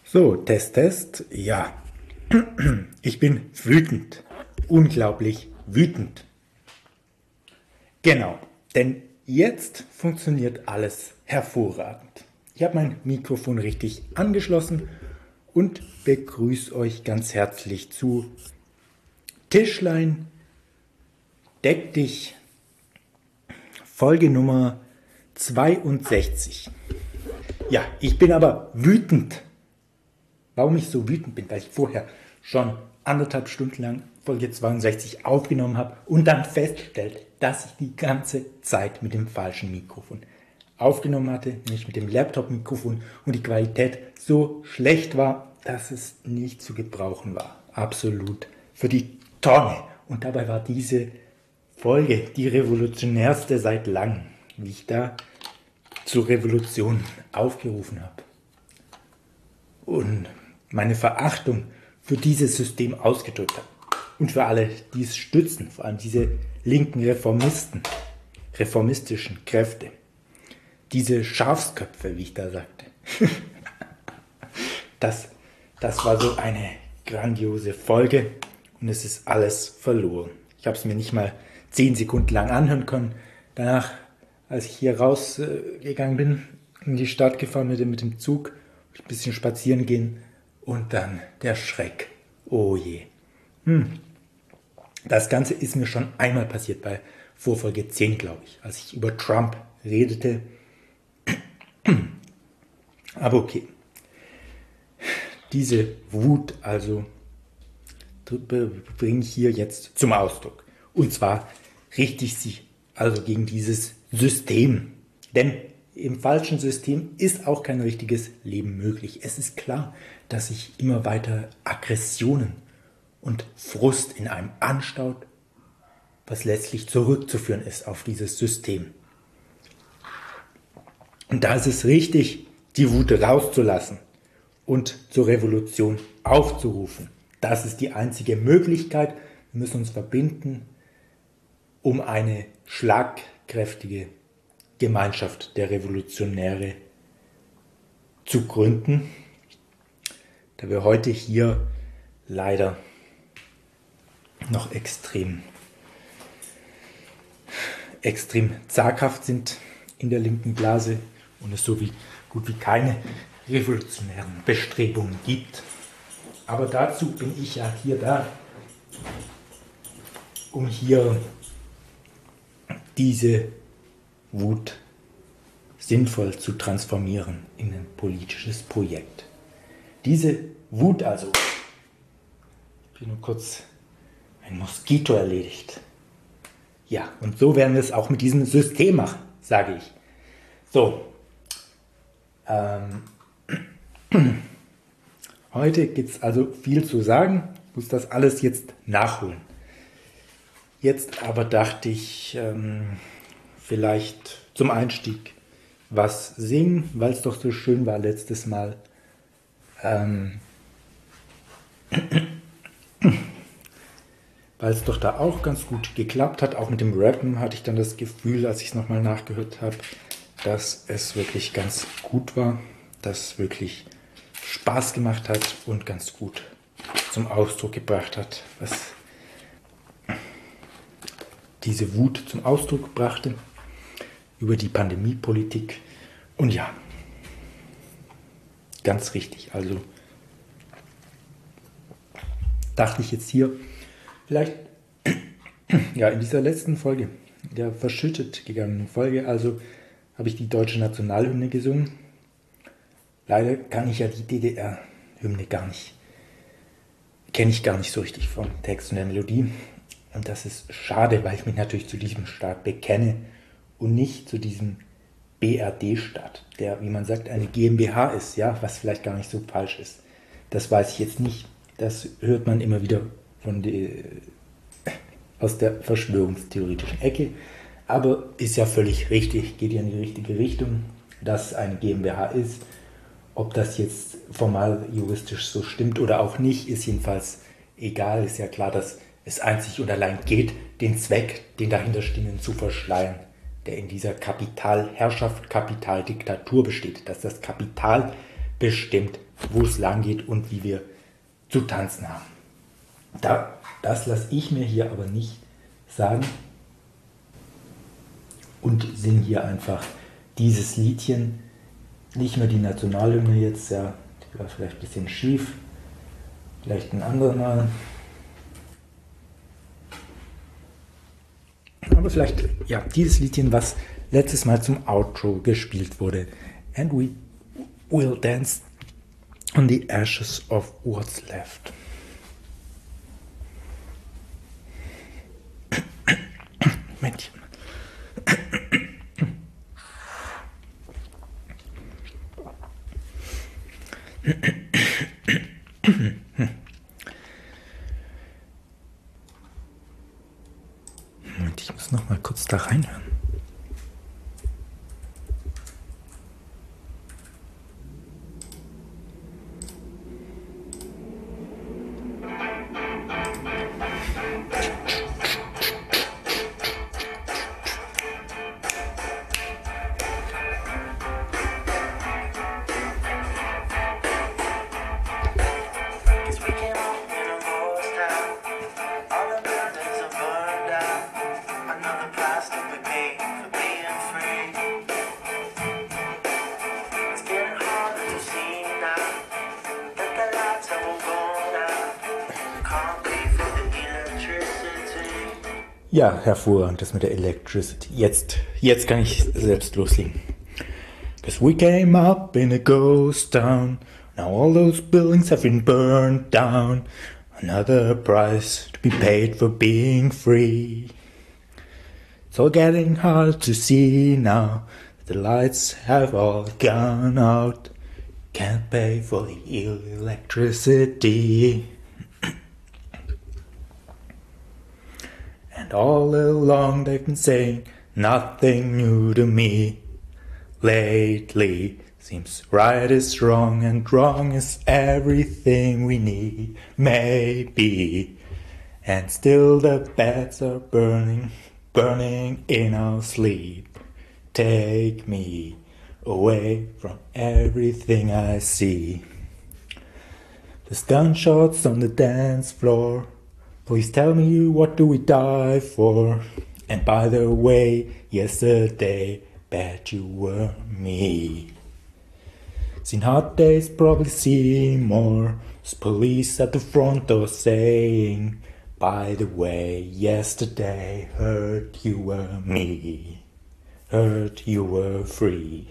So, Test, Test. Ja, ich bin wütend. Unglaublich wütend. Genau, denn jetzt funktioniert alles hervorragend. Ich habe mein Mikrofon richtig angeschlossen und begrüße euch ganz herzlich zu Tischlein, deck dich, Folge Nummer 62. Ja, ich bin aber wütend. Warum ich so wütend bin? Weil ich vorher schon 1,5 Stunden lang Folge 62 aufgenommen habe und dann festgestellt, dass ich die ganze Zeit mit dem falschen Mikrofon aufgenommen hatte, nämlich mit dem Laptop-Mikrofon, und die Qualität so schlecht war, dass es nicht zu gebrauchen war. Absolut für die Tonne. Und dabei war diese Folge die revolutionärste seit langem, wie ich da zur Revolution aufgerufen habe. Und meine Verachtung für dieses System ausgedrückt habe. Und für alle, die es stützen, vor allem diese linken Reformisten, reformistischen Kräfte, diese Schafsköpfe, wie ich da sagte. Das war so eine grandiose Folge und es ist alles verloren. Ich habe es mir nicht mal 10 Sekunden lang anhören können. Danach, als ich hier rausgegangen bin, in die Stadt gefahren mit dem Zug, ein bisschen spazieren gehen und dann der Schreck. Oh je. Das Ganze ist mir schon einmal passiert bei Vorfolge 10, glaube ich, als ich über Trump redete. Aber okay. Diese Wut also bringe ich hier jetzt zum Ausdruck. Und zwar richte ich sie also gegen dieses System. Denn im falschen System ist auch kein richtiges Leben möglich. Es ist klar, dass sich immer weiter Aggressionen und Frust in einem anstaut, was letztlich zurückzuführen ist auf dieses System. Und da ist es richtig, die Wut rauszulassen und zur Revolution aufzurufen. Das ist die einzige Möglichkeit. Wir müssen uns verbinden, um eine schlagkräftige Gemeinschaft der Revolutionäre zu gründen, da wir heute hier leider noch extrem zaghaft sind in der linken Blase und es so gut wie keine revolutionären Bestrebungen gibt. Aber dazu bin ich ja hier da, um hier diese Wut sinnvoll zu transformieren in ein politisches Projekt. Diese Wut also, ich habe nur kurz ein Moskito erledigt. Ja, und so werden wir es auch mit diesem System machen, sage ich. So, heute gibt es also viel zu sagen, ich muss das alles jetzt nachholen. Jetzt aber dachte ich, vielleicht zum Einstieg was singen, weil es doch so schön war letztes Mal. Weil es doch da auch ganz gut geklappt hat. Auch mit dem Rappen hatte ich dann das Gefühl, als ich es nochmal nachgehört habe, dass es wirklich ganz gut war, dass es wirklich Spaß gemacht hat und ganz gut zum Ausdruck gebracht hat, was diese Wut zum Ausdruck brachte über die Pandemiepolitik. Und ja, ganz richtig. Also dachte ich jetzt hier, vielleicht ja in dieser letzten Folge, der verschüttet gegangenen Folge, also habe ich die deutsche Nationalhymne gesungen. Leider kann ich ja die DDR-Hymne kenne ich gar nicht so richtig vom Text und der Melodie. Und das ist schade, weil ich mich natürlich zu diesem Staat bekenne und nicht zu diesem BRD-Staat, der, wie man sagt, eine GmbH ist, ja, was vielleicht gar nicht so falsch ist. Das weiß ich jetzt nicht. Das hört man immer wieder aus der verschwörungstheoretischen Ecke. Aber ist ja völlig richtig, geht ja in die richtige Richtung, dass es eine GmbH ist. Ob das jetzt formal juristisch so stimmt oder auch nicht, ist jedenfalls egal. Ist ja klar, dass es einzig und allein geht, den Zweck, den dahinterstehenden zu verschleiern, der in dieser Kapitalherrschaft, Kapitaldiktatur besteht, dass das Kapital bestimmt, wo es lang geht und wie wir zu tanzen haben. Das lasse ich mir hier aber nicht sagen und singe hier einfach dieses Liedchen, nicht mehr die Nationalhymne jetzt, ja, die war vielleicht ein bisschen schief, vielleicht ein andermal. Aber vielleicht, ja, dieses Liedchen, was letztes Mal zum Outro gespielt wurde. And we will dance on the ashes of what's left. Männchen. Moment, ich muss noch mal kurz da reinhören. Ja, hervorragend, das mit der Electricity. Jetzt kann ich selbst loslegen. 'Cause we came up in a ghost town. Now all those buildings have been burned down. Another price to be paid for being free. It's all getting hard to see now. The lights have all gone out. Can't pay for the electricity. And all along they've been saying nothing new to me. Lately seems right is wrong and wrong is everything we need. Maybe. And still the beds are burning, burning in our sleep. Take me away from everything I see. There's gunshots on the dance floor. Please tell me, what do we die for? And by the way, yesterday, bet you were me. Seen hard days, probably seen more. There's police at the front door saying, by the way, yesterday, heard you were me. Heard you were free.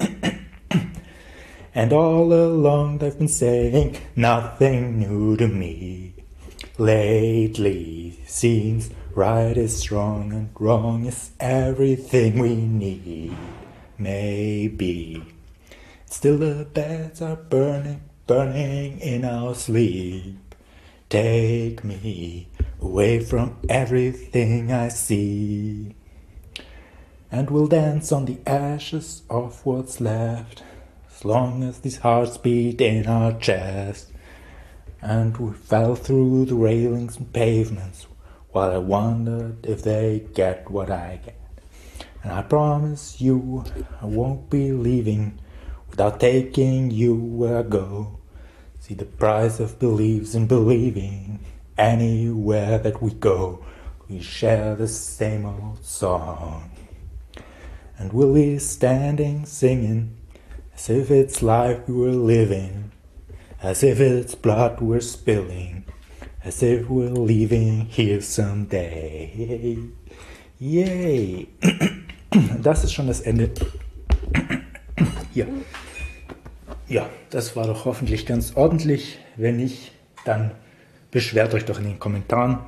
And all along they've been saying, nothing new to me. Lately seems right is wrong and wrong is everything we need. Maybe. Still the beds are burning, burning in our sleep. Take me away from everything I see. And we'll dance on the ashes of what's left, as long as these hearts beat in our chest. And we fell through the railings and pavements, while I wondered if they get what I get. And I promise you I won't be leaving without taking you where I go. See the price of beliefs in believing. Anywhere that we go, we share the same old song. And we'll be standing singing, as if it's life we were living. As if it's blood we're spilling, as if we're leaving here someday. Yay! Das ist schon das Ende. Hier. Ja, das war doch hoffentlich ganz ordentlich. Wenn nicht, dann beschwert euch doch in den Kommentaren.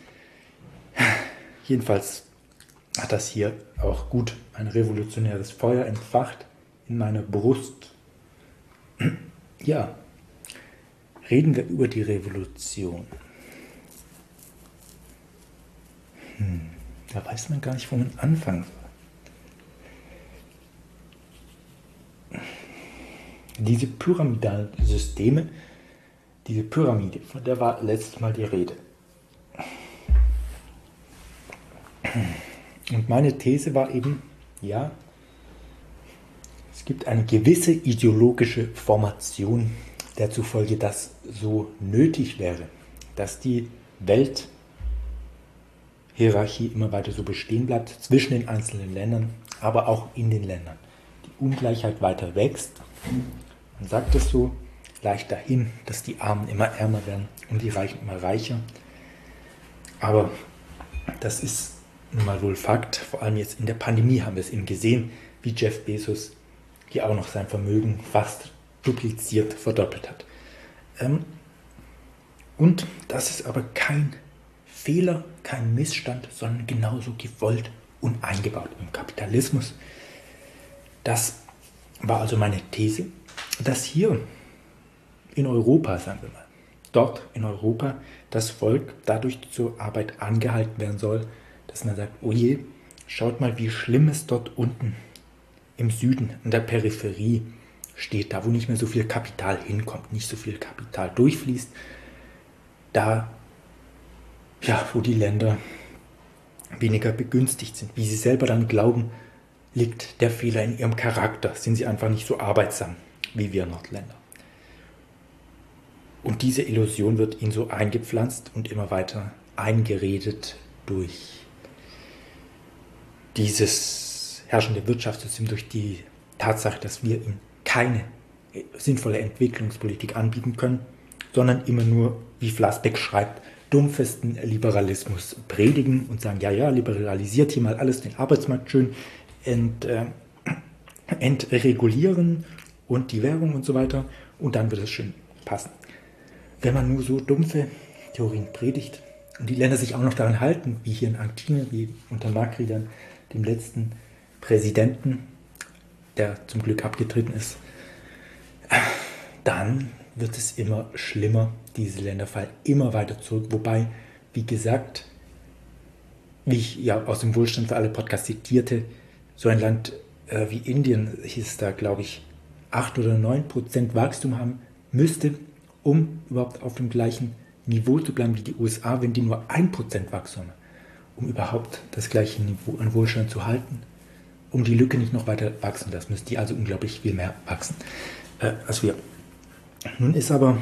Jedenfalls hat das hier auch gut ein revolutionäres Feuer entfacht in meiner Brust. Ja. Reden wir über die Revolution. Da weiß man gar nicht, wo man anfangen soll. Diese pyramidalen Systeme, diese Pyramide, von der war letztes Mal die Rede. Und meine These war eben, ja, es gibt eine gewisse ideologische Formation der zufolge das so nötig wäre, dass die Welthierarchie immer weiter so bestehen bleibt zwischen den einzelnen Ländern, aber auch in den Ländern. Die Ungleichheit weiter wächst. Man sagt es so leicht dahin, dass die Armen immer ärmer werden und die Reichen immer reicher. Aber das ist nun mal wohl Fakt. Vor allem jetzt in der Pandemie haben wir es eben gesehen, wie Jeff Bezos hier auch noch sein Vermögen fast dupliziert, verdoppelt hat. Und das ist aber kein Fehler, kein Missstand, sondern genauso gewollt und eingebaut im Kapitalismus. Das war also meine These, dass hier in Europa, sagen wir mal, dort in Europa das Volk dadurch zur Arbeit angehalten werden soll, dass man sagt, oh je, schaut mal, wie schlimm es dort unten im Süden, in der Peripherie steht, da wo nicht mehr so viel Kapital hinkommt, nicht so viel Kapital durchfließt, da, ja, wo die Länder weniger begünstigt sind. Wie sie selber dann glauben, liegt der Fehler in ihrem Charakter, sind sie einfach nicht so arbeitsam wie wir Nordländer. Und diese Illusion wird ihnen so eingepflanzt und immer weiter eingeredet durch dieses herrschende Wirtschaftssystem, durch die Tatsache, dass wir ihnen keine sinnvolle Entwicklungspolitik anbieten können, sondern immer nur, wie Flassbeck schreibt, dumpfesten Liberalismus predigen und sagen, ja, ja, liberalisiert hier mal alles, den Arbeitsmarkt schön entregulieren und die Währung und so weiter und dann wird es schön passen. Wenn man nur so dumpfe Theorien predigt und die Länder sich auch noch daran halten, wie hier in Argentinien, wie unter Macri dann, dem letzten Präsidenten, der zum Glück abgetreten ist, dann wird es immer schlimmer. Diese Länder fallen immer weiter zurück. Wobei, wie gesagt, wie ich ja aus dem Wohlstand für alle Podcast zitierte, so ein Land wie Indien, hieß es da, glaube ich, 8 oder 9% Wachstum haben müsste, um überhaupt auf dem gleichen Niveau zu bleiben wie die USA, wenn die nur 1% Wachstum haben, um überhaupt das gleiche Niveau an Wohlstand zu halten, um die Lücke nicht noch weiter wachsen lassen, müsste die also unglaublich viel mehr wachsen als wir. Nun ist aber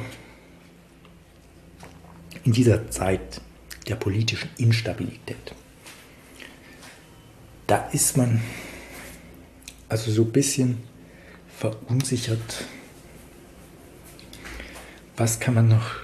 in dieser Zeit der politischen Instabilität, da ist man also so ein bisschen verunsichert. Was kann man noch,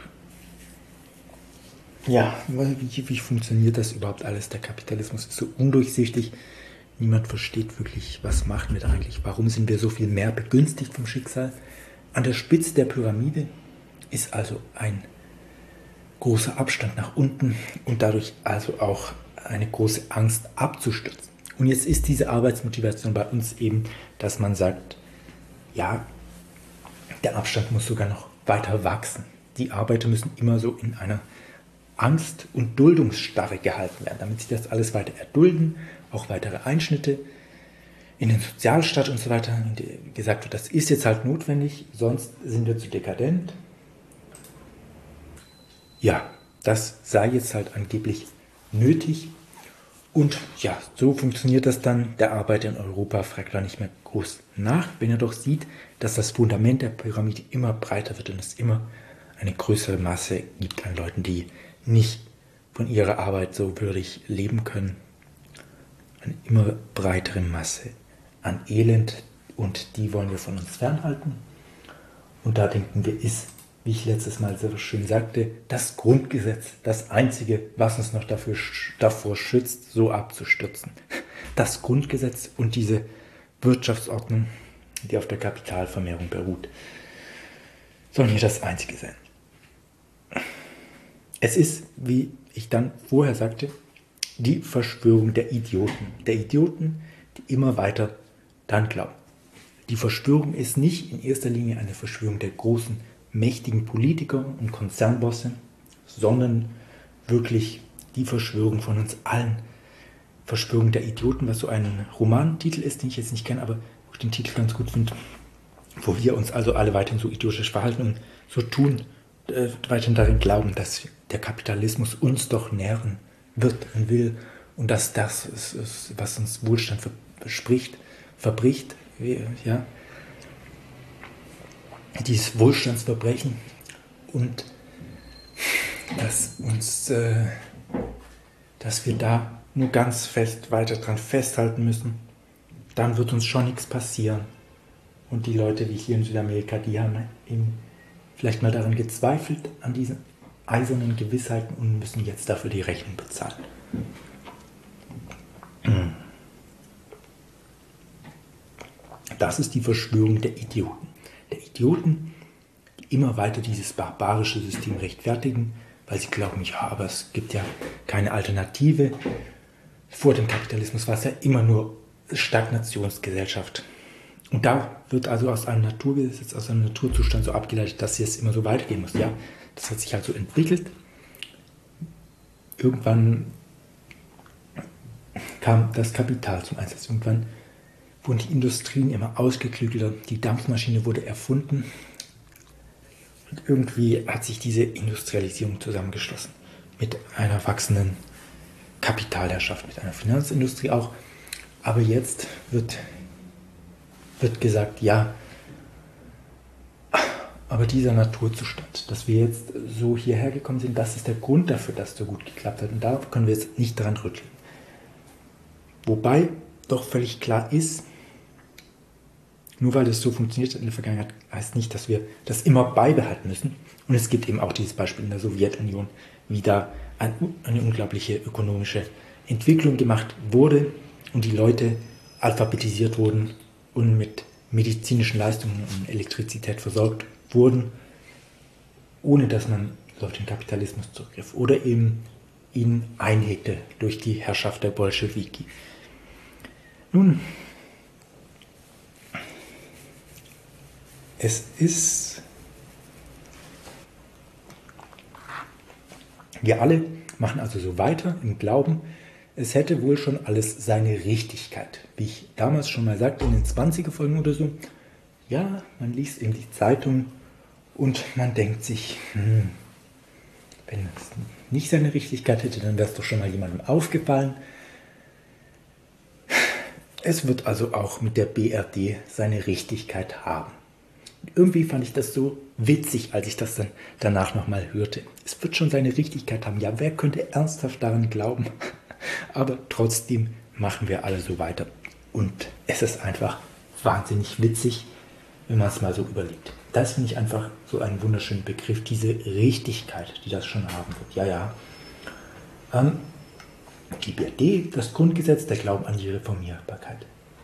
ja, wie funktioniert das überhaupt alles? Der Kapitalismus ist so undurchsichtig. Niemand versteht wirklich, was machen wir da eigentlich? Warum sind wir so viel mehr begünstigt vom Schicksal? An der Spitze der Pyramide ist also ein großer Abstand nach unten und dadurch also auch eine große Angst abzustürzen. Und jetzt ist diese Arbeitsmotivation bei uns eben, dass man sagt, ja, der Abstand muss sogar noch weiter wachsen. Die Arbeiter müssen immer so in einer Angst- und Duldungsstarre gehalten werden, damit sie das alles weiter erdulden, auch weitere Einschnitte in den Sozialstaat und so weiter. Und gesagt wird, das ist jetzt halt notwendig, sonst sind wir zu dekadent. Ja, das sei jetzt halt angeblich nötig. Und ja, so funktioniert das dann. Der Arbeiter in Europa fragt da nicht mehr groß nach, wenn er doch sieht, dass das Fundament der Pyramide immer breiter wird und es immer eine größere Masse gibt an Leuten, die nicht von ihrer Arbeit so würdig leben können. Eine immer breitere Masse an Elend und die wollen wir von uns fernhalten. Und da denken wir, ist, wie ich letztes Mal so schön sagte, das Grundgesetz das Einzige, was uns noch davor schützt, so abzustürzen. Das Grundgesetz und diese Wirtschaftsordnung, die auf der Kapitalvermehrung beruht, sollen hier das Einzige sein. Es ist, wie ich dann vorher sagte, die Verschwörung der Idioten. Der Idioten, die immer weiter daran glauben. Die Verschwörung ist nicht in erster Linie eine Verschwörung der großen, mächtigen Politiker und Konzernbosse, sondern wirklich die Verschwörung von uns allen. Verschwörung der Idioten, was so ein Romantitel ist, den ich jetzt nicht kenne, aber wo ich den Titel ganz gut finde, wo wir uns also alle weiterhin so idiotisch verhalten und so tun, weiterhin darin glauben, dass der Kapitalismus uns doch nähren wird und will und dass das ist, was uns Wohlstand verspricht, verbricht, ja. dieses Wohlstandsverbrechen und dass wir da nur ganz fest weiter dran festhalten müssen, dann wird uns schon nichts passieren. Und die Leute wie hier in Südamerika, die haben eben vielleicht mal daran gezweifelt, an diesen eisernen Gewissheiten und müssen jetzt dafür die Rechnung bezahlen. Das ist die Verschwörung der Idioten. Der Idioten, die immer weiter dieses barbarische System rechtfertigen, weil sie glauben, ja, aber es gibt ja keine Alternative. Vor dem Kapitalismus war es ja immer nur Stagnationsgesellschaft. Und da wird also aus einem Naturgesetz, aus einem Naturzustand so abgeleitet, dass es immer so weitergehen muss. Ja, das hat sich halt so entwickelt. Irgendwann kam das Kapital zum Einsatz. Irgendwann wurden die Industrien immer ausgeklügelter. Die Dampfmaschine wurde erfunden. Und irgendwie hat sich diese Industrialisierung zusammengeschlossen mit einer wachsenden Kapitalherrschaft, mit einer Finanzindustrie auch. Aber jetzt wird gesagt, ja, aber dieser Naturzustand, dass wir jetzt so hierher gekommen sind, das ist der Grund dafür, dass es so gut geklappt hat. Und da können wir jetzt nicht dran rütteln. Wobei doch völlig klar ist, nur weil es so funktioniert hat in der Vergangenheit, heißt nicht, dass wir das immer beibehalten müssen. Und es gibt eben auch dieses Beispiel in der Sowjetunion, wie da eine unglaubliche ökonomische Entwicklung gemacht wurde und die Leute alphabetisiert wurden und mit medizinischen Leistungen und Elektrizität versorgt wurden, ohne dass man auf den Kapitalismus zurückgriff oder eben ihn einhegte durch die Herrschaft der Bolschewiki. Nun, wir alle machen also so weiter im Glauben, es hätte wohl schon alles seine Richtigkeit. Wie ich damals schon mal sagte, in den 20er-Folgen oder so, ja, man liest eben die Zeitung und man denkt sich, wenn es nicht seine Richtigkeit hätte, dann wäre es doch schon mal jemandem aufgefallen. Es wird also auch mit der BRD seine Richtigkeit haben. Und irgendwie fand ich das so witzig, als ich das dann danach nochmal hörte. Es wird schon seine Richtigkeit haben. Ja, wer könnte ernsthaft daran glauben? Aber trotzdem machen wir alle so weiter. Und es ist einfach wahnsinnig witzig, wenn man es mal so überlegt. Das finde ich einfach so einen wunderschönen Begriff, diese Richtigkeit, die das schon haben wird. Ja. Die BRD, das Grundgesetz, der Glauben an die Reformierbarkeit.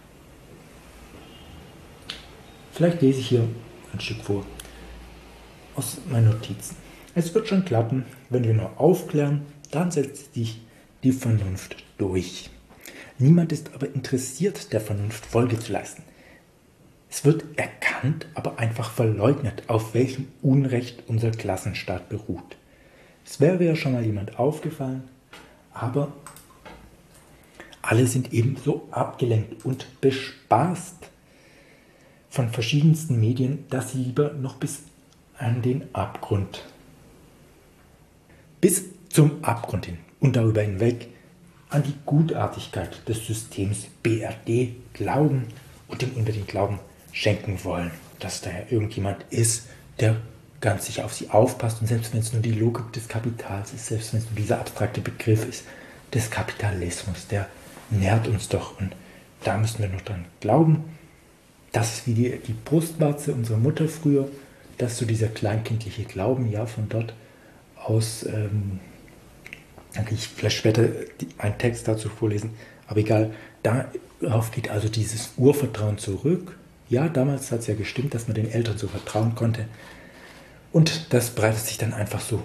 Vielleicht lese ich hier ein Stück vor aus meinen Notizen. Es wird schon klappen, wenn wir nur aufklären, dann setzt sich die Vernunft durch. Niemand ist aber interessiert, der Vernunft Folge zu leisten. Es wird erkannt, aber einfach verleugnet, auf welchem Unrecht unser Klassenstaat beruht. Es wäre ja schon mal jemand aufgefallen, aber alle sind eben so abgelenkt und bespaßt von verschiedensten Medien, dass sie lieber noch bis zum Abgrund hin und darüber hinweg an die Gutartigkeit des Systems BRD glauben und dem unbedingt Glauben schenken wollen, dass da ja irgendjemand ist, der ganz sicher auf sie aufpasst und selbst wenn es nur die Logik des Kapitals ist, selbst wenn es nur dieser abstrakte Begriff ist, des Kapitalismus, der nährt uns doch und da müssen wir nur dran glauben. Das ist wie die Brustwarze unserer Mutter früher, dass so dieser kleinkindliche Glauben, ja, von dort aus, dann kann ich vielleicht später einen Text dazu vorlesen, aber egal, darauf geht also dieses Urvertrauen zurück. Ja, damals hat es ja gestimmt, dass man den Eltern so vertrauen konnte und das breitet sich dann einfach so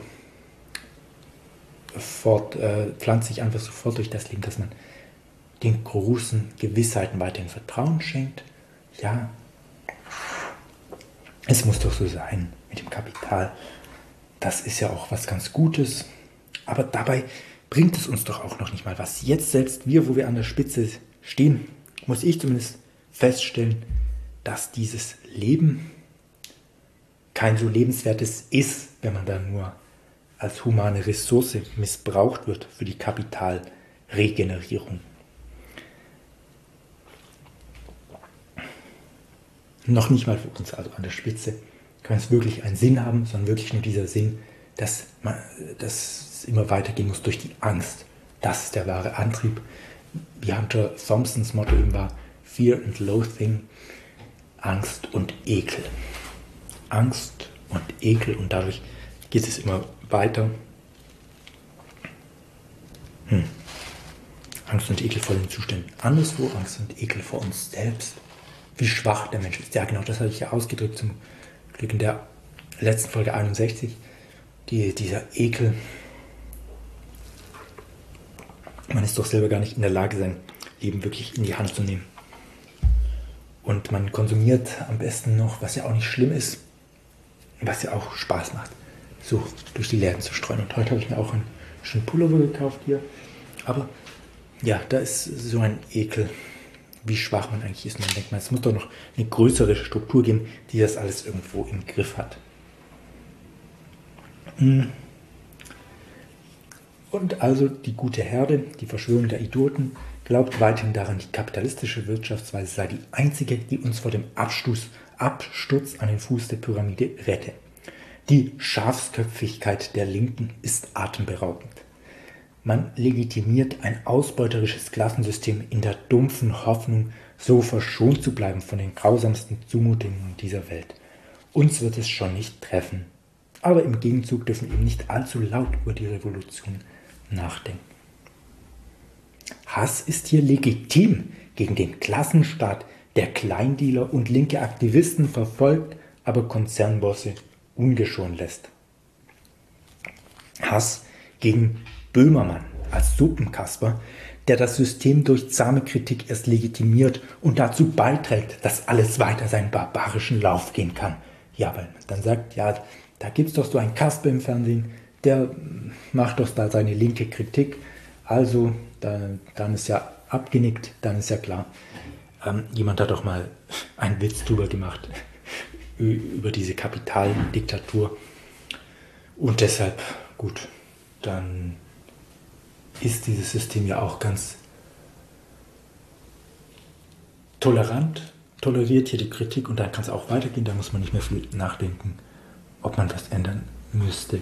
pflanzt sich einfach sofort durch das Leben, dass man den großen Gewissheiten weiterhin Vertrauen schenkt. Ja, es muss doch so sein mit dem Kapital. Das ist ja auch was ganz Gutes. Aber dabei bringt es uns doch auch noch nicht mal was. Jetzt selbst wir, wo wir an der Spitze stehen, muss ich zumindest feststellen, dass dieses Leben kein so lebenswertes ist, wenn man da nur als humane Ressource missbraucht wird für die Kapitalregenerierung. Noch nicht mal für uns, also an der Spitze, kann es wirklich einen Sinn haben, sondern wirklich nur dieser Sinn, dass es immer weitergehen muss durch die Angst. Das ist der wahre Antrieb. Wie Hunter Thompsons Motto eben war, Fear and Loathing, Angst und Ekel. Angst und Ekel und dadurch geht es immer weiter. Angst und Ekel vor den Zuständen anderswo, Angst und Ekel vor uns selbst. Wie schwach der Mensch ist. Ja, genau, das habe ich ja ausgedrückt zum Glück in der letzten Folge 61. Dieser Ekel. Man ist doch selber gar nicht in der Lage, sein Leben wirklich in die Hand zu nehmen. Und man konsumiert am besten noch, was ja auch nicht schlimm ist, was ja auch Spaß macht, so durch die Läden zu streuen. Und heute habe ich mir auch einen schönen Pullover gekauft hier. Aber ja, da ist so ein Ekel, wie schwach man eigentlich ist. Man denkt, es muss doch noch eine größere Struktur geben, die das alles irgendwo im Griff hat. Und also die gute Herde, die Verschwörung der Idioten, glaubt weiterhin daran, die kapitalistische Wirtschaftsweise sei die einzige, die uns vor dem Absturz an den Fuß der Pyramide rette. Die Schafsköpfigkeit der Linken ist atemberaubend. Man legitimiert ein ausbeuterisches Klassensystem in der dumpfen Hoffnung, so verschont zu bleiben von den grausamsten Zumutungen dieser Welt. Uns wird es schon nicht treffen. Aber im Gegenzug dürfen wir eben nicht allzu laut über die Revolution nachdenken. Hass ist hier legitim gegen den Klassenstaat, der Kleindealer und linke Aktivisten verfolgt, aber Konzernbosse ungeschoren lässt. Hass gegen Böhmermann als Suppenkasper, der das System durch zahme Kritik erst legitimiert und dazu beiträgt, dass alles weiter seinen barbarischen Lauf gehen kann. Ja, weil man dann sagt, ja, da gibt es doch so einen Kasper im Fernsehen, der macht doch da seine linke Kritik, also dann ist ja abgenickt, dann ist ja klar. Jemand hat doch mal einen Witz drüber gemacht, über diese Kapitaldiktatur. Und deshalb, gut, dann ist dieses System ja auch ganz tolerant, toleriert hier die Kritik und dann kann es auch weitergehen, da muss man nicht mehr viel nachdenken, ob man was ändern müsste.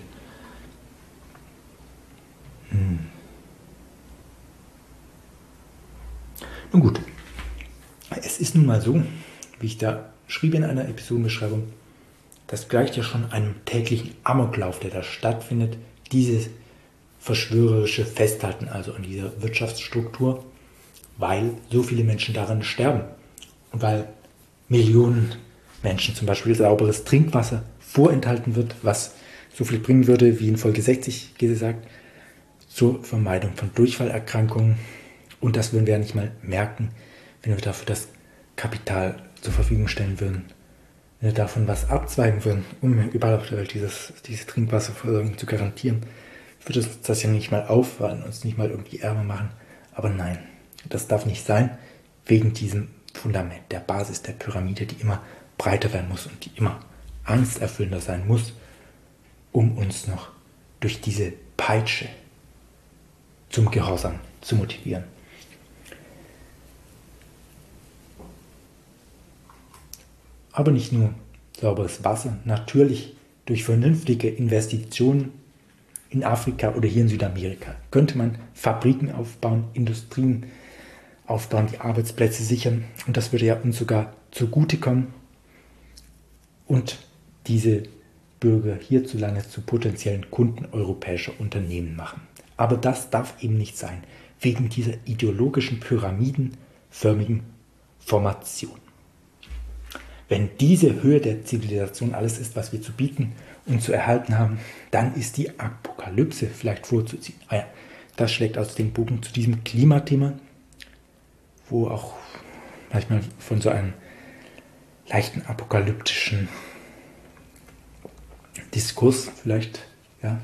Nun gut, es ist nun mal so, wie ich da schrieb in einer Episodenbeschreibung, das gleicht ja schon einem täglichen Amoklauf, der da stattfindet, dieses verschwörerische Festhalten also an dieser Wirtschaftsstruktur, weil so viele Menschen daran sterben und weil Millionen Menschen zum Beispiel sauberes Trinkwasser vorenthalten wird, was so viel bringen würde, wie in Folge 60 gesagt, zur Vermeidung von Durchfallerkrankungen. Und das würden wir ja nicht mal merken, wenn wir dafür das Kapital zur Verfügung stellen würden. Wenn wir davon was abzweigen würden, um überall auf der Welt diese Trinkwasserversorgung zu garantieren, würde uns das ja nicht mal auffallen, uns nicht mal irgendwie ärmer machen. Aber nein, das darf nicht sein, wegen diesem Fundament, der Basis der Pyramide, die immer breiter werden muss und die immer angsterfüllender sein muss, um uns noch durch diese Peitsche zum Gehorsam zu motivieren. Aber nicht nur sauberes Wasser, natürlich durch vernünftige Investitionen in Afrika oder hier in Südamerika könnte man Fabriken aufbauen, Industrien aufbauen, die Arbeitsplätze sichern und das würde ja uns sogar zugutekommen und diese Bürger hierzulande zu potenziellen Kunden europäischer Unternehmen machen. Aber das darf eben nicht sein, wegen dieser ideologischen pyramidenförmigen Formation. Wenn diese Höhe der Zivilisation alles ist, was wir zu bieten und zu erhalten haben, dann ist die Apokalypse vielleicht vorzuziehen. Das schlägt aus dem Bogen zu diesem Klimathema, wo auch manchmal von so einem leichten apokalyptischen Diskurs vielleicht, ja,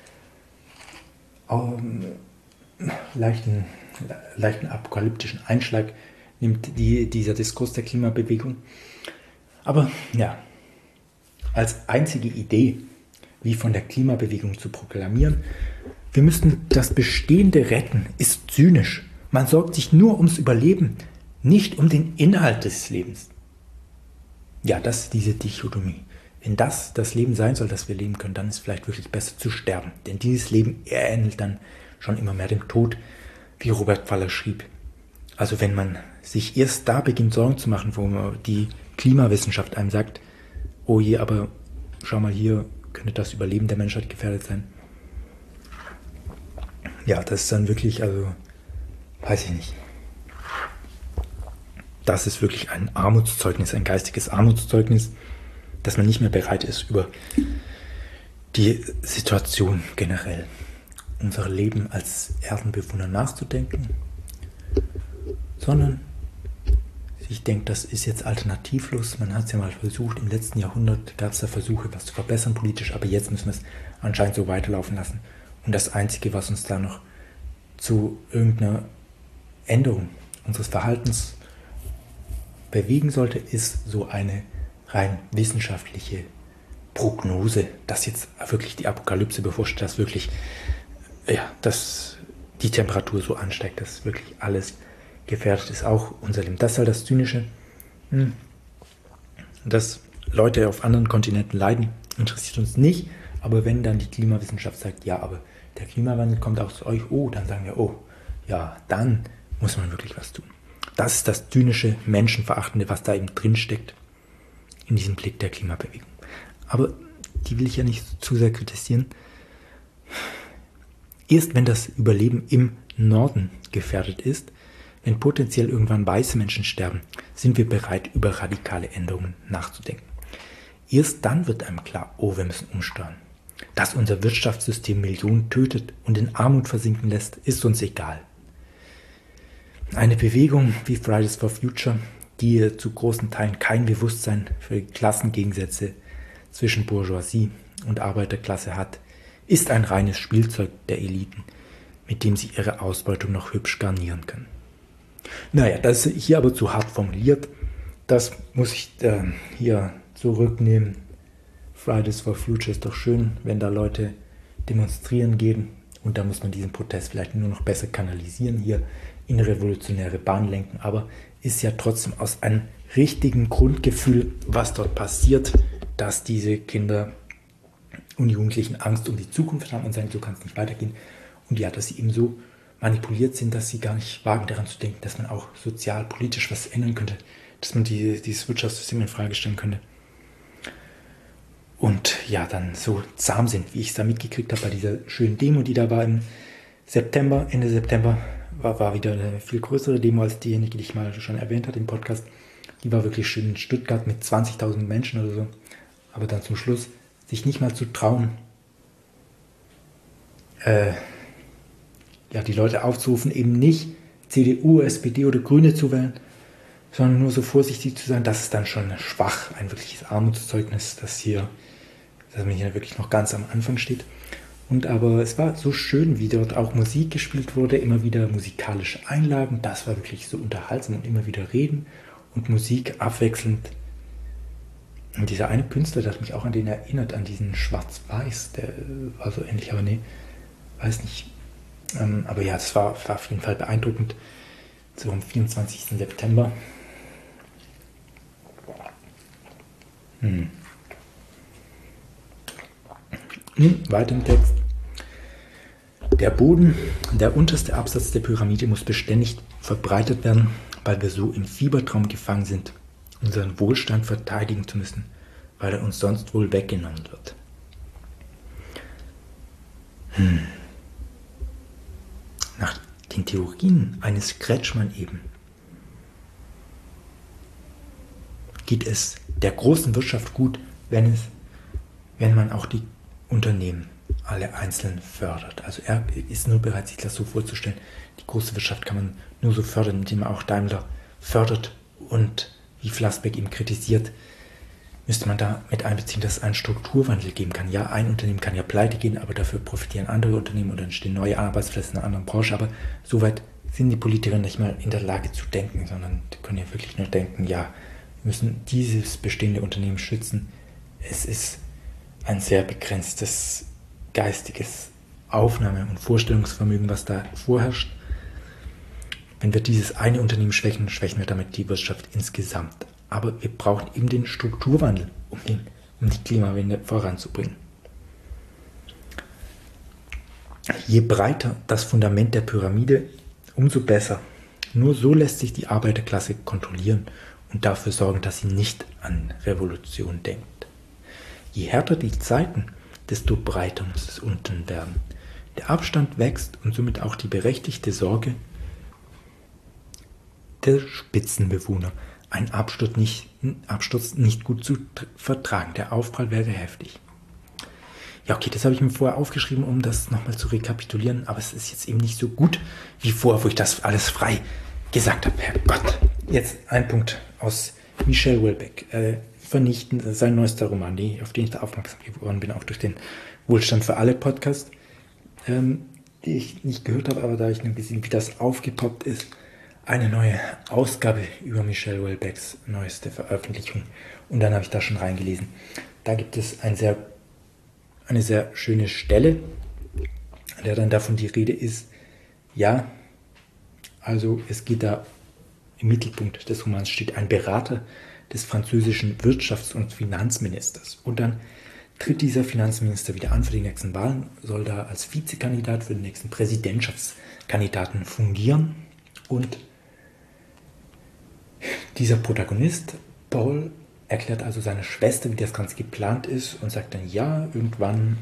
leichten apokalyptischen Einschlag nimmt dieser Diskurs der Klimabewegung. Aber ja, als einzige Idee, wie von der Klimabewegung zu proklamieren, wir müssten das Bestehende retten, ist zynisch. Man sorgt sich nur ums Überleben, nicht um den Inhalt des Lebens. Ja, das ist diese Dichotomie. Wenn das Leben sein soll, das wir leben können, dann ist es vielleicht wirklich besser zu sterben. Denn dieses Leben ähnelt dann schon immer mehr dem Tod, wie Robert Pfaller schrieb. Also wenn man sich erst da beginnt, Sorgen zu machen, wo die Klimawissenschaft einem sagt, oh je, aber schau mal hier, könnte das Überleben der Menschheit gefährdet sein. Ja, das ist dann wirklich, also, weiß ich nicht. Das ist wirklich ein Armutszeugnis, ein geistiges Armutszeugnis, dass man nicht mehr bereit ist, über die Situation generell, unser Leben als Erdenbewohner nachzudenken, sondern ich denke, das ist jetzt alternativlos. Man hat es ja mal versucht, im letzten Jahrhundert gab es da Versuche, was zu verbessern politisch, aber jetzt müssen wir es anscheinend so weiterlaufen lassen. Und das Einzige, was uns da noch zu irgendeiner Änderung unseres Verhaltens bewegen sollte, ist so eine rein wissenschaftliche Prognose, dass jetzt wirklich die Apokalypse bevorsteht, dass wirklich dass die Temperatur so ansteigt, dass wirklich alles gefährdet ist, auch unser Leben. Das ist halt das Zynische, dass Leute auf anderen Kontinenten leiden, interessiert uns nicht, aber wenn dann die Klimawissenschaft sagt, ja, aber der Klimawandel kommt auch zu euch, dann sagen wir, ja, dann muss man wirklich was tun. Das ist das zynische, menschenverachtende, was da eben drin steckt, in diesem Blick der Klimabewegung. Aber die will ich ja nicht zu sehr kritisieren. Erst wenn das Überleben im Norden gefährdet ist, wenn potenziell irgendwann weiße Menschen sterben, sind wir bereit, über radikale Änderungen nachzudenken. Erst dann wird einem klar, wir müssen umsteuern. Dass unser Wirtschaftssystem Millionen tötet und in Armut versinken lässt, ist uns egal. Eine Bewegung wie Fridays for Future, die zu großen Teilen kein Bewusstsein für die Klassengegensätze zwischen Bourgeoisie und Arbeiterklasse hat, ist ein reines Spielzeug der Eliten, mit dem sie ihre Ausbeutung noch hübsch garnieren können. Naja, das ist hier aber zu hart formuliert. Das muss ich hier zurücknehmen. Fridays for Future ist doch schön, wenn da Leute demonstrieren gehen. Und da muss man diesen Protest vielleicht nur noch besser kanalisieren, hier in revolutionäre Bahn lenken. Aber ist ja trotzdem aus einem richtigen Grundgefühl, was dort passiert, dass diese Kinder und Jugendlichen Angst um die Zukunft haben und sagen, so kann es nicht weitergehen. Und ja, dass sie eben so manipuliert sind, dass sie gar nicht wagen, daran zu denken, dass man auch sozial, politisch was ändern könnte, dass man dieses Wirtschaftssystem in Frage stellen könnte. Und ja, dann so zahm sind, wie ich es da mitgekriegt habe bei dieser schönen Demo, die da war im September, Ende September, war wieder eine viel größere Demo als diejenige, die ich mal schon erwähnt hatte im Podcast. Die war wirklich schön in Stuttgart mit 20.000 Menschen oder so. Aber dann zum Schluss sich nicht mal zu trauen, die Leute aufzurufen, eben nicht CDU, SPD oder Grüne zu wählen, sondern nur so vorsichtig zu sein, das ist dann schon schwach, ein wirkliches Armutszeugnis, dass man hier wirklich noch ganz am Anfang steht. Aber es war so schön, wie dort auch Musik gespielt wurde, immer wieder musikalische Einlagen, das war wirklich so unterhaltsam und immer wieder Reden und Musik abwechselnd. Und dieser eine Künstler, der hat mich auch an den erinnert, an diesen Schwarz-Weiß, der war so ähnlich, aber nee, weiß nicht. Aber ja, das war auf jeden Fall beeindruckend, so am 24. September. Weiter im Text. Der Boden, der unterste Absatz der Pyramide muss beständig verbreitet werden, weil wir so im Fiebertraum gefangen sind, unseren Wohlstand verteidigen zu müssen, weil er uns sonst wohl weggenommen wird. Nach den Theorien eines Kretschmann eben geht es der großen Wirtschaft gut, wenn man auch die Unternehmen alle einzeln fördert. Also er ist nur bereit, sich das so vorzustellen. Die große Wirtschaft kann man nur so fördern, indem man auch Daimler fördert. Und wie Flassbeck eben kritisiert, müsste man da mit einbeziehen, dass es einen Strukturwandel geben kann. Ja, ein Unternehmen kann ja pleite gehen, aber dafür profitieren andere Unternehmen oder entstehen neue Arbeitsplätze in einer anderen Branche. Aber soweit sind die Politiker nicht mal in der Lage zu denken, sondern die können ja wirklich nur denken, ja, wir müssen dieses bestehende Unternehmen schützen. Es ist ein sehr begrenztes geistiges Aufnahme- und Vorstellungsvermögen, was da vorherrscht. Wenn wir dieses eine Unternehmen schwächen, schwächen wir damit die Wirtschaft insgesamt. Aber wir brauchen eben den Strukturwandel, um um die Klimawende voranzubringen. Je breiter das Fundament der Pyramide, umso besser. Nur so lässt sich die Arbeiterklasse kontrollieren und dafür sorgen, dass sie nicht an Revolution denkt. Je härter die Zeiten, desto breiter muss es unten werden. Der Abstand wächst und somit auch die berechtigte Sorge der Spitzenbewohner. Ein Absturz nicht gut zu vertragen. Der Aufprall wäre heftig. Ja, okay, das habe ich mir vorher aufgeschrieben, um das nochmal zu rekapitulieren, aber es ist jetzt eben nicht so gut wie vorher, wo ich das alles frei gesagt habe. Herrgott. Jetzt ein Punkt aus Michel Houellebecq. Vernichten, sein neuester Roman, auf den ich da aufmerksam geworden bin, auch durch den Wohlstand für alle Podcast, die ich nicht gehört habe, aber da ich nur gesehen, wie das aufgepoppt ist, eine neue Ausgabe über Michel Houellebecqs neueste Veröffentlichung. Und dann habe ich da schon reingelesen. Da gibt es eine sehr schöne Stelle, an der dann davon die Rede ist, ja, also es geht da im Mittelpunkt des Romans steht ein Berater des französischen Wirtschafts- und Finanzministers. Und dann tritt dieser Finanzminister wieder an für die nächsten Wahlen, soll da als Vizekandidat für den nächsten Präsidentschaftskandidaten fungieren. Und dieser Protagonist, Paul, erklärt also seiner Schwester, wie das Ganze geplant ist und sagt dann, ja, irgendwann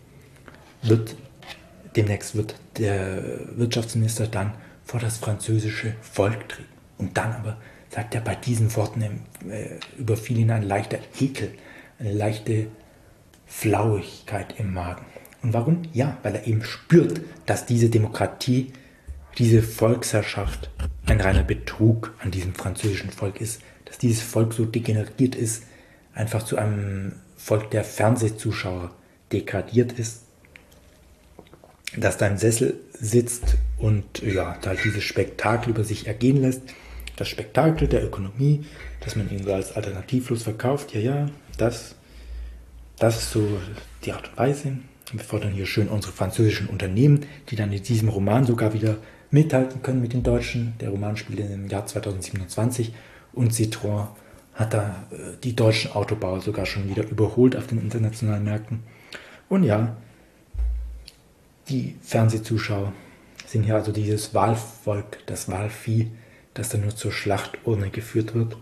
demnächst wird der Wirtschaftsminister dann vor das französische Volk treten. Und dann aber sagt er bei diesen Worten, überfiel ihn ein leichter Ekel, eine leichte Flauigkeit im Magen. Und warum? Ja, weil er eben spürt, dass diese Demokratie, diese Volksherrschaft ein reiner Betrug an diesem französischen Volk ist, dass dieses Volk so degeneriert ist, einfach zu einem Volk der Fernsehzuschauer degradiert ist, dass da im Sessel sitzt und ja, da halt dieses Spektakel über sich ergehen lässt. Das Spektakel der Ökonomie, das man irgendwie als alternativlos verkauft, das ist so die Art und Weise. Wir fordern hier schön unsere französischen Unternehmen, die dann in diesem Roman sogar wieder mithalten können mit den Deutschen. Der Roman spielt im Jahr 2027 und Citroën hat da die deutschen Autobauer sogar schon wieder überholt auf den internationalen Märkten. Und ja, die Fernsehzuschauer sind hier also dieses Wahlvolk, das Wahlvieh, das dann nur zur Schlachturne geführt wird.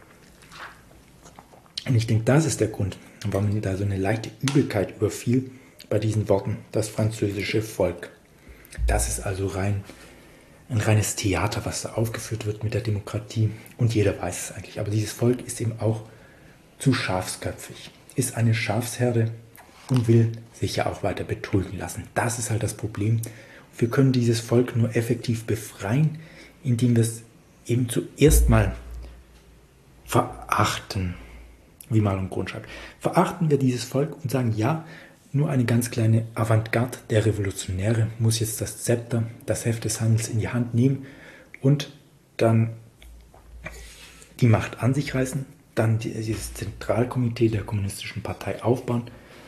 Und ich denke, das ist der Grund, warum mir da so eine leichte Übelkeit überfiel bei diesen Worten, das französische Volk. Das ist also ein reines Theater, was da aufgeführt wird mit der Demokratie. Und jeder weiß es eigentlich. Aber dieses Volk ist eben auch zu schafsköpfig, ist eine Schafsherde und will sich ja auch weiter betrügen lassen. Das ist halt das Problem. Wir können dieses Volk nur effektiv befreien, indem wir es eben zuerst mal verachten, wie Malum Grund schreibt. Verachten wir dieses Volk und sagen, ja, nur eine ganz kleine Avantgarde der Revolutionäre muss jetzt das Zepter, das Heft des Handels in die Hand nehmen und dann die Macht an sich reißen, dann dieses Zentralkomitee der Kommunistischen Partei aufbauen.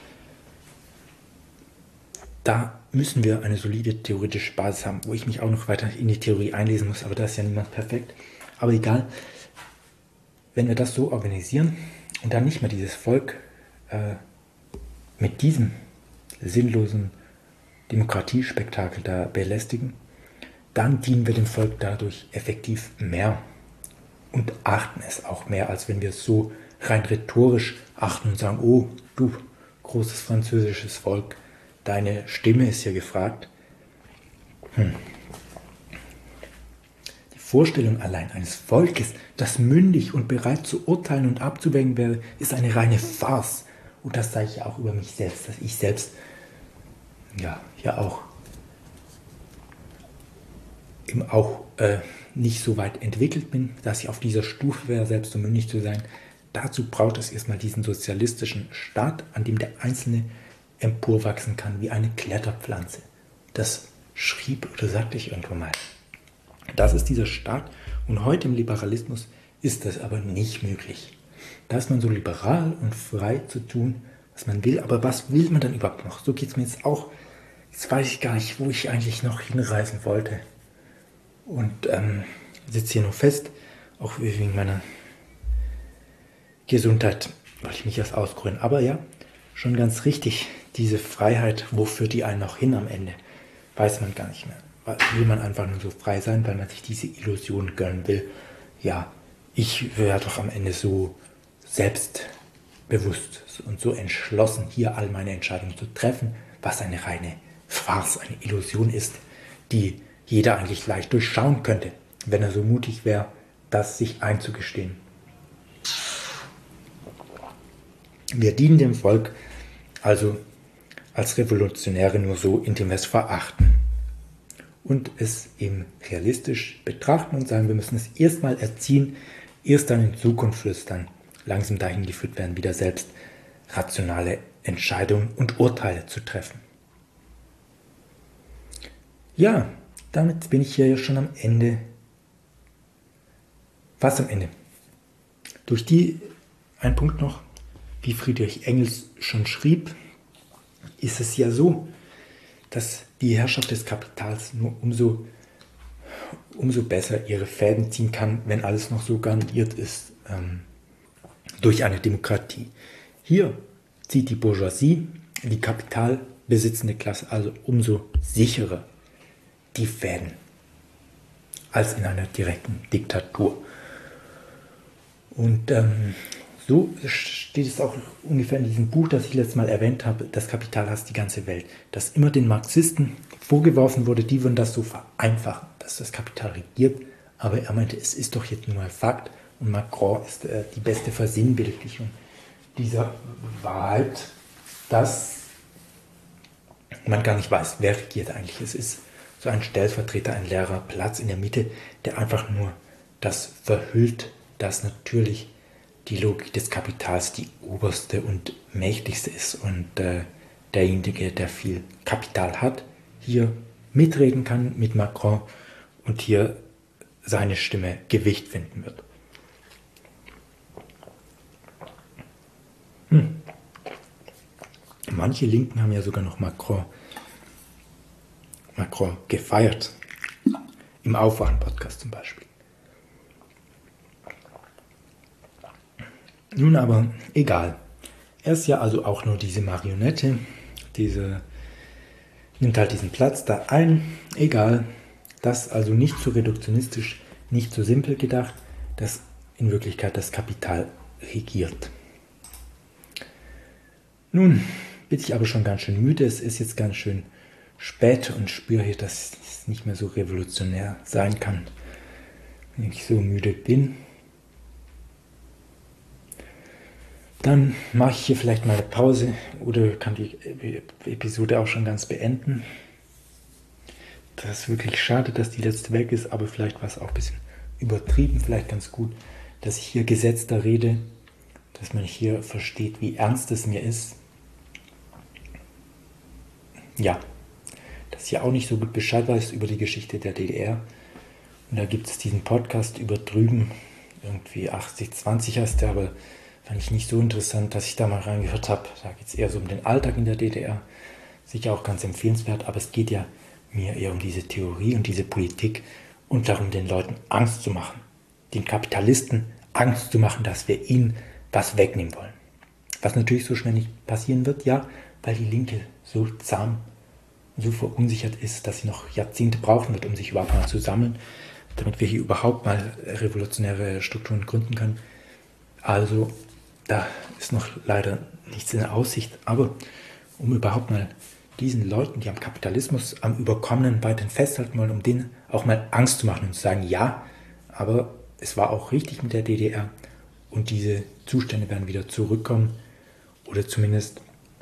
Da müssen wir eine solide theoretische Basis haben, wo ich mich auch noch weiter in die Theorie einlesen muss, aber da ist ja niemand perfekt. Aber egal, wenn wir das so organisieren und dann nicht mehr dieses Volk mit diesem sinnlosen Demokratiespektakel da belästigen, dann dienen wir dem Volk dadurch effektiv mehr und achten es auch mehr, als wenn wir es so rein rhetorisch achten und sagen, oh, du großes französisches Volk, deine Stimme ist hier gefragt. Die Vorstellung allein eines Volkes, das mündig und bereit zu urteilen und abzuwägen wäre, ist eine reine Farce. Und das sage ich auch über mich selbst, dass ich selbst ja auch eben auch nicht so weit entwickelt bin, dass ich auf dieser Stufe wäre, selbst so mündig zu sein. Dazu braucht es erstmal diesen sozialistischen Staat, an dem der Einzelne emporwachsen kann wie eine Kletterpflanze. Das schrieb oder sagte ich irgendwo mal. Das ist dieser Staat und heute im Liberalismus ist das aber nicht möglich. Da ist man so liberal und frei zu tun, was man will, aber was will man dann überhaupt noch? So geht es mir jetzt auch. Jetzt weiß ich gar nicht, wo ich eigentlich noch hinreisen wollte. Und sitze hier nur fest, auch wegen meiner Gesundheit, wollte ich mich erst ausgründen. Aber ja, schon ganz richtig, diese Freiheit, wo führt die einen noch hin am Ende, weiß man gar nicht mehr. Will man einfach nur so frei sein, weil man sich diese Illusion gönnen will. Ja, ich wäre doch am Ende so selbstbewusst und so entschlossen, hier all meine Entscheidungen zu treffen, was eine reine Farce, eine Illusion ist, die jeder eigentlich leicht durchschauen könnte, wenn er so mutig wäre, das sich einzugestehen. Wir dienen dem Volk also als Revolutionäre nur so, indem wir es verachten und es eben realistisch betrachten und sagen, wir müssen es erstmal erziehen, erst dann in Zukunft wird es dann langsam dahin geführt werden, wieder selbst rationale Entscheidungen und Urteile zu treffen. Ja, damit bin ich hier ja schon am Ende. Was am Ende? Ein Punkt noch, wie Friedrich Engels schon schrieb, ist es ja so, dass die Herrschaft des Kapitals nur umso besser ihre Fäden ziehen kann, wenn alles noch so garantiert ist durch eine Demokratie. Hier zieht die Bourgeoisie, die kapitalbesitzende Klasse, also umso sicherer die Fäden als in einer direkten Diktatur. Und so steht es auch ungefähr in diesem Buch, das ich letztes Mal erwähnt habe, das Kapital hasst die ganze Welt, dass immer den Marxisten vorgeworfen wurde, die würden das so vereinfachen, dass das Kapital regiert, aber er meinte, es ist doch jetzt nur ein Fakt und Macron ist die beste Versinnbildlichung dieser Wahrheit, dass man gar nicht weiß, wer regiert eigentlich. Es ist so ein Stellvertreter, ein leerer Platz in der Mitte, der einfach nur das verhüllt, dass natürlich die Logik des Kapitals die oberste und mächtigste ist und derjenige, der viel Kapital hat, hier mitreden kann mit Macron und hier seine Stimme Gewicht finden wird. Manche Linken haben ja sogar noch Macron gefeiert. Im Aufwachen-Podcast zum Beispiel. Nun aber, egal. Er ist ja also auch nur diese Marionette, nimmt halt diesen Platz da ein, egal. Das also nicht so reduktionistisch, nicht so simpel gedacht, dass in Wirklichkeit das Kapital regiert. Nun bin ich aber schon ganz schön müde, es ist jetzt ganz schön spät und spüre hier, dass es nicht mehr so revolutionär sein kann, wenn ich so müde bin. Dann mache ich hier vielleicht mal eine Pause oder kann die Episode auch schon ganz beenden. Das ist wirklich schade, dass die letzte weg ist, aber vielleicht war es auch ein bisschen übertrieben, vielleicht ganz gut, dass ich hier gesetzter rede, dass man hier versteht, wie ernst es mir ist. Ja, dass ich ja auch nicht so gut Bescheid weiß über die Geschichte der DDR. Und da gibt es diesen Podcast über drüben, irgendwie 80-20 heißt der, aber fand ich nicht so interessant, dass ich da mal reingehört habe. Da geht es eher so um den Alltag in der DDR. Sicher auch ganz empfehlenswert, aber es geht ja mir eher um diese Theorie und diese Politik und darum, den Leuten Angst zu machen. Den Kapitalisten Angst zu machen, dass wir ihnen was wegnehmen wollen. Was natürlich so schnell nicht passieren wird, ja, weil die Linke so zahm, so verunsichert ist, dass sie noch Jahrzehnte brauchen wird, um sich überhaupt mal zu sammeln, damit wir hier überhaupt mal revolutionäre Strukturen gründen können. Also da ist noch leider nichts in der Aussicht, aber um überhaupt mal diesen Leuten, die am Kapitalismus, am Überkommenen weiterhin festhalten wollen, um denen auch mal Angst zu machen und zu sagen, ja, aber es war auch richtig mit der DDR und diese Zustände werden wieder zurückkommen oder zumindest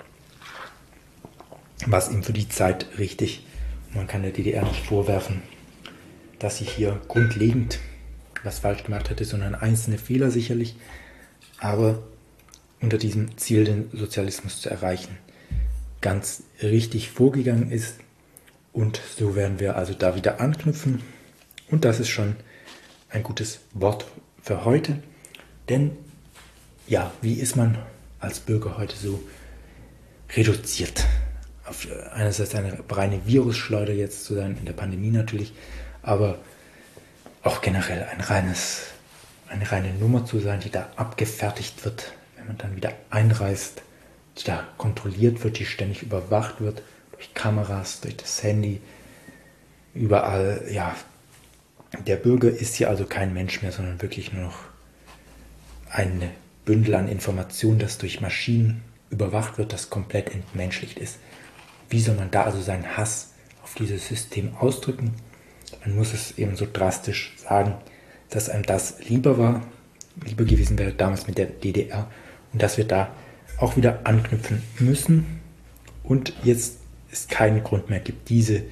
war es eben für die Zeit richtig. Man kann der DDR nicht vorwerfen, dass sie hier grundlegend was falsch gemacht hätte, sondern einzelne Fehler sicherlich, aber unter diesem Ziel, den Sozialismus zu erreichen, ganz richtig vorgegangen ist. Und so werden wir also da wieder anknüpfen. Und das ist schon ein gutes Wort für heute. Denn, ja, wie ist man als Bürger heute so reduziert? Auf einerseits eine reine Virusschleuder jetzt zu sein, in der Pandemie natürlich, aber auch generell eine reine Nummer zu sein, die da abgefertigt wird, wenn man dann wieder einreist, die da kontrolliert wird, die ständig überwacht wird, durch Kameras, durch das Handy, überall, ja. Der Bürger ist hier also kein Mensch mehr, sondern wirklich nur noch ein Bündel an Informationen, das durch Maschinen überwacht wird, das komplett entmenschlicht ist. Wie soll man da also seinen Hass auf dieses System ausdrücken? Man muss es eben so drastisch sagen, dass einem das lieber gewesen wäre damals mit der DDR und dass wir da auch wieder anknüpfen müssen und jetzt es keinen Grund mehr gibt, diese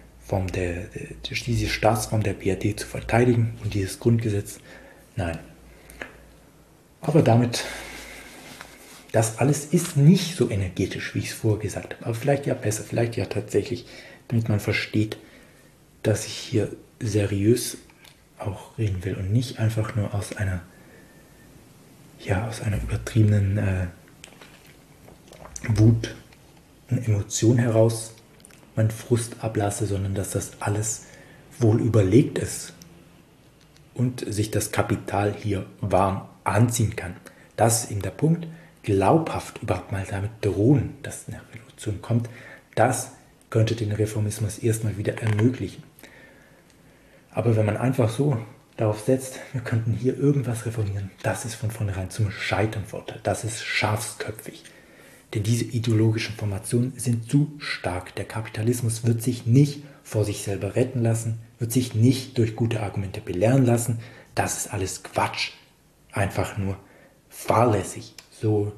Staatsform der BRD zu verteidigen und dieses Grundgesetz. Nein. Aber damit, das alles ist nicht so energetisch, wie ich es vorher gesagt habe. Aber vielleicht ja besser, vielleicht ja tatsächlich, damit man versteht, dass ich hier seriös auch reden will und nicht einfach nur aus einer übertriebenen Wut und Emotion heraus meinen Frust ablasse, sondern dass das alles wohl überlegt ist und sich das Kapital hier warm anziehen kann. Das ist eben der Punkt, glaubhaft überhaupt mal damit drohen, dass eine Revolution kommt, das könnte den Reformismus erstmal wieder ermöglichen. Aber wenn man einfach so darauf setzt, wir könnten hier irgendwas reformieren, das ist von vornherein zum Scheitern verurteilt. Das ist schafsköpfig. Denn diese ideologischen Formationen sind zu stark. Der Kapitalismus wird sich nicht vor sich selber retten lassen, wird sich nicht durch gute Argumente belehren lassen. Das ist alles Quatsch. Einfach nur fahrlässig. So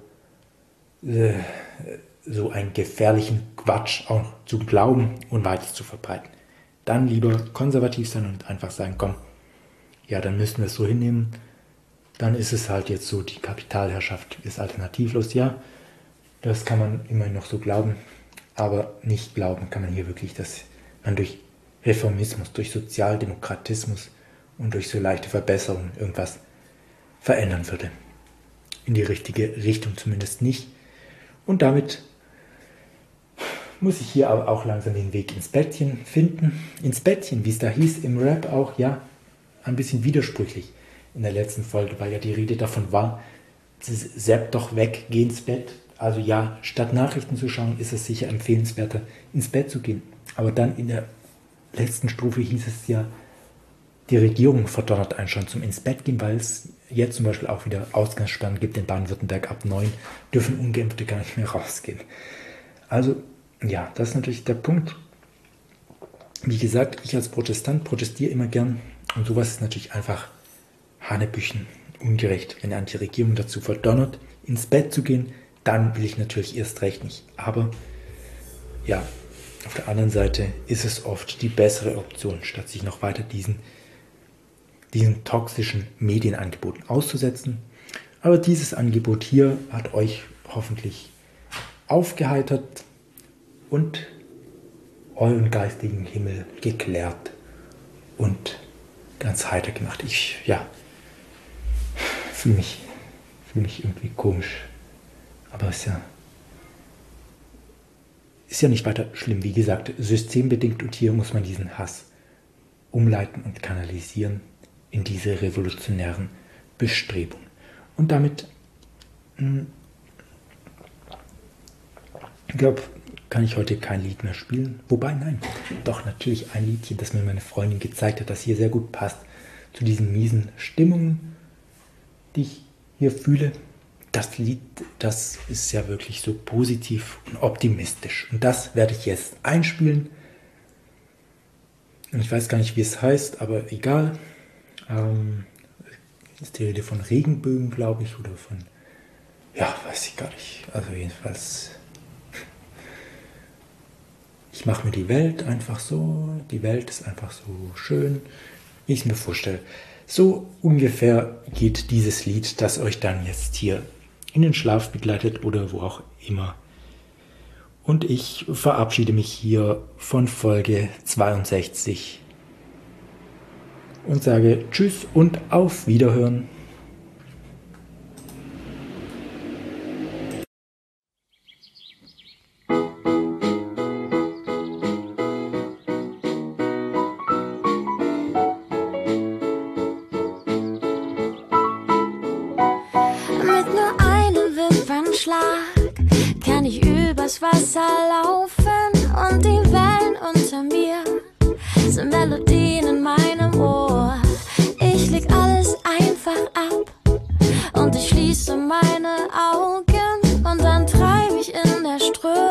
einen gefährlichen Quatsch auch zu glauben und weiter zu verbreiten. Dann lieber konservativ sein und einfach sagen, komm, ja, dann müssen wir es so hinnehmen. Dann ist es halt jetzt so, die Kapitalherrschaft ist alternativlos, ja. Das kann man immerhin noch so glauben, aber nicht glauben kann man hier wirklich, dass man durch Reformismus, durch Sozialdemokratismus und durch so leichte Verbesserungen irgendwas verändern würde. In die richtige Richtung zumindest nicht. Und damit muss ich hier aber auch langsam den Weg ins Bettchen finden. Ins Bettchen, wie es da hieß im Rap auch, ja, ein bisschen widersprüchlich in der letzten Folge, weil ja die Rede davon war, Sepp doch weg, geh ins Bett. Also ja, statt Nachrichten zu schauen, ist es sicher empfehlenswerter, ins Bett zu gehen. Aber dann in der letzten Strophe hieß es ja, die Regierung verdonnert einen schon zum ins Bett gehen, weil es jetzt zum Beispiel auch wieder Ausgangssperren gibt in Baden-Württemberg. Ab 9 dürfen Ungeimpfte gar nicht mehr rausgehen. Also ja, das ist natürlich der Punkt. Wie gesagt, ich als Protestant protestiere immer gern. Und sowas ist natürlich einfach hanebüchen, ungerecht, wenn die Regierung dazu verdonnert, ins Bett zu gehen. Dann will ich natürlich erst recht nicht. Aber ja, auf der anderen Seite ist es oft die bessere Option, statt sich noch weiter diesen toxischen Medienangeboten auszusetzen. Aber dieses Angebot hier hat euch hoffentlich aufgeheitert und euren geistigen Himmel geklärt und ganz heiter gemacht. Ich fühle mich irgendwie komisch. Aber ist ja nicht weiter schlimm. Wie gesagt, systembedingt, und hier muss man diesen Hass umleiten und kanalisieren in diese revolutionären Bestrebungen. Und damit, ich glaube, kann ich heute kein Lied mehr spielen. Wobei, nein, doch natürlich ein Liedchen, das mir meine Freundin gezeigt hat, das hier sehr gut passt zu diesen miesen Stimmungen, die ich hier fühle. Das Lied, das ist ja wirklich so positiv und optimistisch. Und das werde ich jetzt einspielen. Und ich weiß gar nicht, wie es heißt, aber egal. Ist die Rede von Regenbögen, glaube ich, oder von, ja, weiß ich gar nicht. Also jedenfalls, ich mache mir die Welt einfach so, die Welt ist einfach so schön, wie ich es mir vorstelle. So ungefähr geht dieses Lied, das euch dann jetzt hier in den Schlaf begleitet oder wo auch immer. Und ich verabschiede mich hier von Folge 62 und sage Tschüss und auf Wiederhören. Mit nur einem Wasser laufen und die Wellen unter mir sind Melodien in meinem Ohr. Ich leg alles einfach ab und ich schließe meine Augen und dann treib ich in der Strömung.